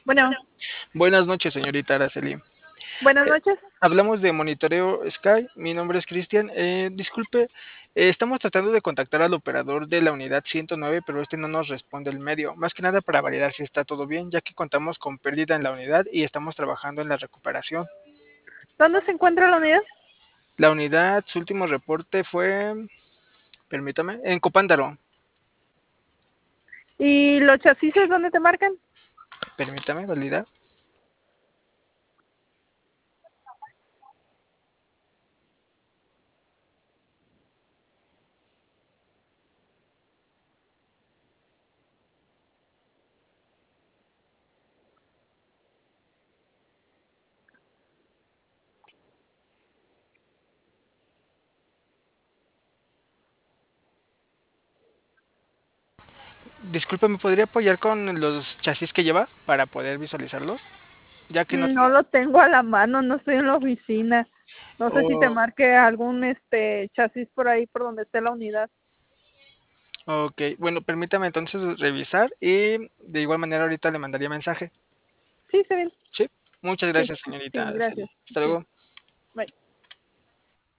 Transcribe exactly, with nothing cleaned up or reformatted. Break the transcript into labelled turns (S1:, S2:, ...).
S1: Bueno,
S2: Buenas noches, señorita Araceli.
S1: buenas noches.
S2: Hablamos de Monitoreo Sky. Mi nombre es Cristian. Eh, disculpe, eh, estamos tratando de contactar al operador de la unidad ciento nueve, pero este no nos responde el medio. Más que nada para validar si está todo bien, ya que contamos con pérdida en la unidad y estamos trabajando en la recuperación.
S1: ¿Dónde se encuentra la unidad?
S2: La unidad, su último reporte fue, permítame, en Copándaro.
S1: ¿Y los chasis dónde te marcan?
S2: Permítame, validar. Disculpe, ¿me podría apoyar con los chasis que lleva para poder visualizarlos? Ya que no...
S1: No lo tengo a la mano, no estoy en la oficina. No sé si te
S2: Oh,
S1: marque algún este chasis por ahí por donde esté la unidad.
S2: ok, bueno, permítame entonces revisar y de igual manera ahorita le mandaría mensaje.
S1: Sí, está bien.
S2: Sí, muchas
S1: Sí,
S2: gracias,
S1: sí,
S2: señorita Araceli.
S1: gracias.
S2: Hasta
S1: Sí.
S2: luego.